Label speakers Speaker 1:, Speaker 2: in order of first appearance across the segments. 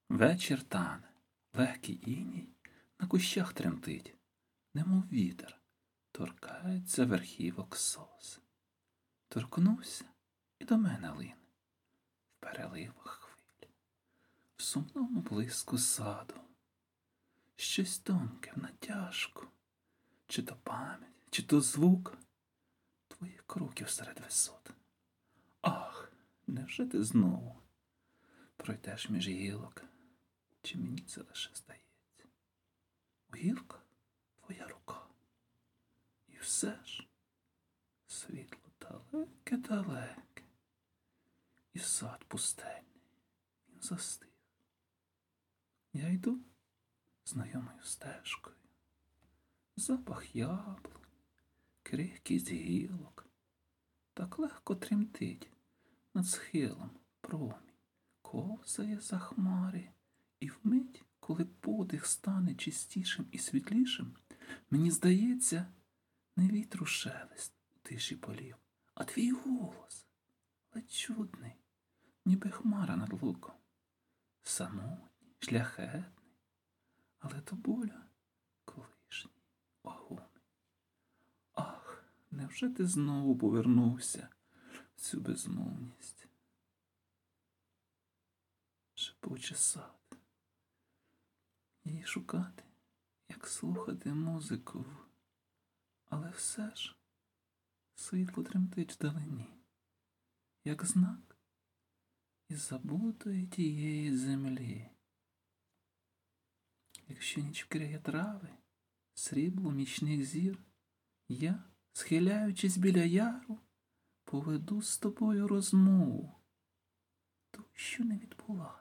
Speaker 1: Вечір тане, легкий іній на кущах тремтить, немов вітер, торкається верхівок сос. Торкнувся і до мене лине в переливах хвиль, в сумному блиску саду. Щось тонке в натяжку, чи то пам'ять, чи то звук твоїх кроків серед висот. Ах, невже ти знову пройдеш між гілок? Чи мені це лише здається? У гілках твоя рука. І все ж світло далеке-далеке. І сад пустельний, він застиг. Я йду знайомою стежкою. Запах яблунь, крихкість гілок. Так легко тремтить над схилом промінь, ковзає за хмари. І вмить, коли подих стане чистішим і світлішим, мені здається, не вітру шелест у тиші полів, а твій голос, ледь чудний, ніби хмара над луком. Самотній, шляхетний, але до боля колишній, вагомий. Ах, невже ти знову повернувся в цю безмовність? Шепоче сад. Її шукати, як слухати музику, але все ж світло тремтить вдалині, як знак із забутої тієї землі. Якщо ніч вкриє трави, срібло мічних зір, я, схиляючись біля яру, поведу з тобою розмову, ту, що не відбулася.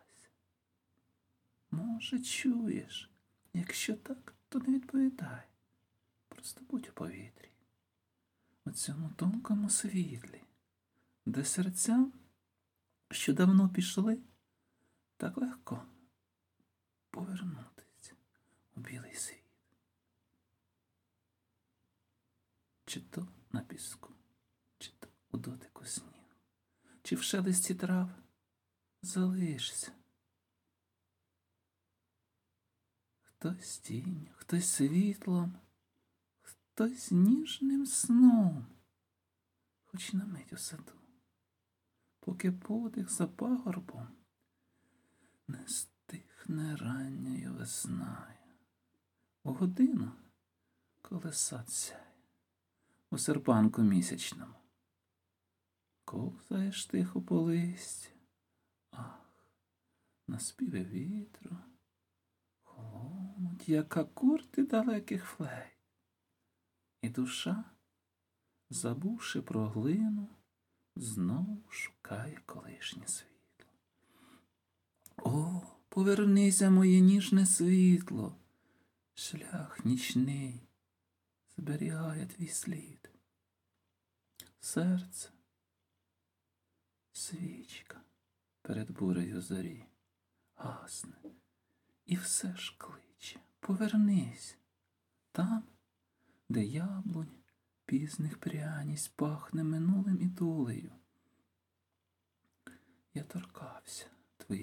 Speaker 1: Може, чуєш? Якщо так, то не відповідай. Просто будь у повітрі. У цьому тонкому світлі, де серцям, що давно пішли, так легко повернутися у білий світ. Чи то на піску, чи то у дотику снігу, чи в шелесті трав залишся. Хтось тінню, хтось світлом, хтось ніжним сном, хоч на мить у саду, поки подих за пагорбом не стихне ранньою весною. У годину, коли сад сяє у серпанку місячному, ковзаєш тихо по листю, ах, на співи вітру, холонуть, як акорди далеких флейт. І душа, забувши про глину, знову шукає колишнє світло. О, повернися, моє ніжне світло, шлях нічний зберігає твій слід. Серце — свічка перед бурею зорі, гасне. І все ж кличе, повернись, там, де яблунь пізних пряність пахне минулим і долею. Я торкався